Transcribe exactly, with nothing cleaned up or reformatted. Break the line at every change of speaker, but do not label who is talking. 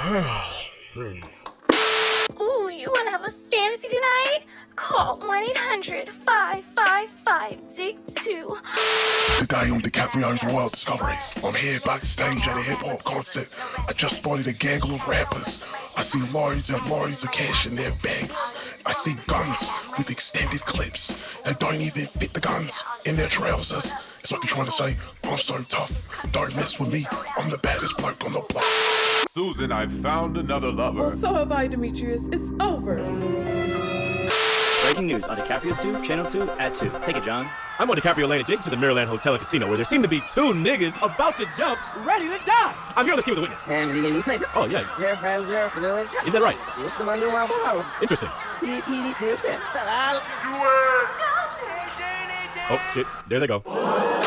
Ooh, you wanna have a fantasy tonight? Call one eight hundred, five five five, D I C two.
Today on DiCaprio's Royal Discoveries, I'm here backstage at a hip-hop concert. I just spotted a gaggle of rappers. I see loads and loads of cash in their bags. I see guns with extended clips. They don't even fit the guns in their trousers. It's like they're trying to say, I'm so tough, don't mess with me, I'm the baddest bloke on the block.
Susan, I found another lover.
Well, so have I, Demetrius. It's over.
Breaking news on DiCaprio two, Channel two, at two. Take it, John.
I'm on DiCaprio Lane adjacent to the Mirrorland Hotel and Casino where there seem to be two niggas about to jump, ready to die. I'm here on the scene with a witness. Oh, yeah. Is that right? Interesting. Oh, shit. There they go.